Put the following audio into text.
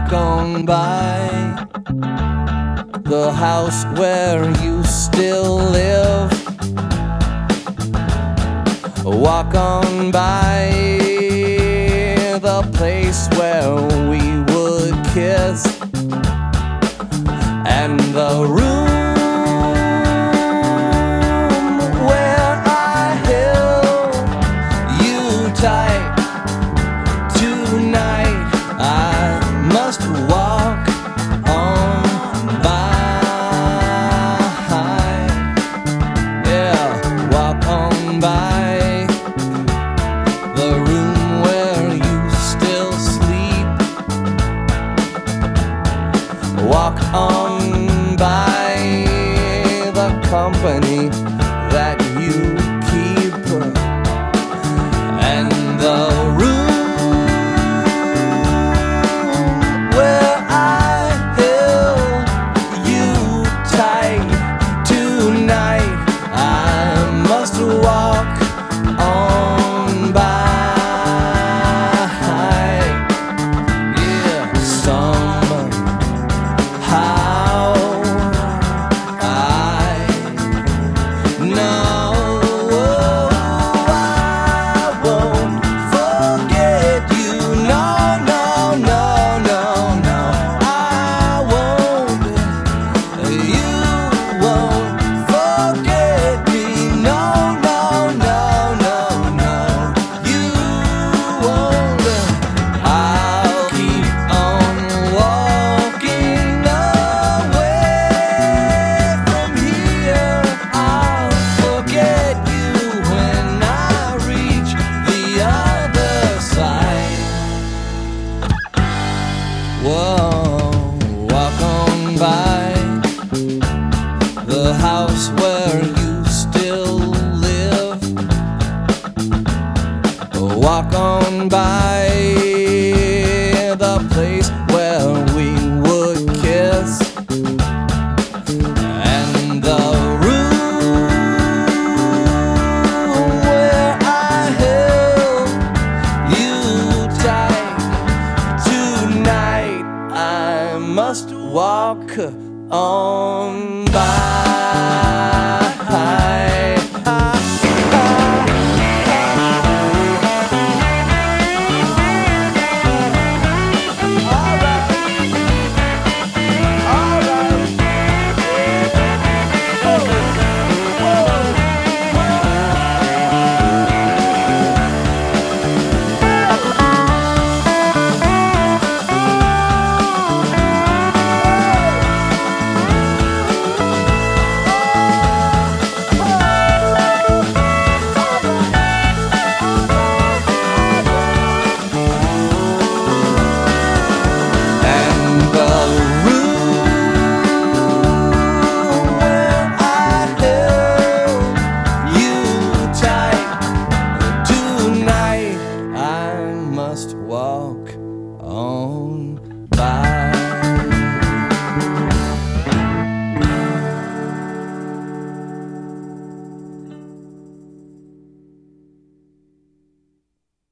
walk on by the house where you still live. Walk on by the place where we would kiss, and the room where I held you tight. Tonight I must walk on by. Yeah, walk on by the room where you still sleep. Walk on by the company that you keep, and the room where I held you tight. Tonight I must walk on by. Yeah, somehow I know I won't forget you. No, no, no, no, no, I won't. You won't forget me. No, no, no, no, no, you won't. I'll keep on walking away from here. I'll forget you when I reach the other side. Whoa, walk on by the house where you still live. Walk on by the place where we would kiss, and the room where I held you tight. Tonight I must walk on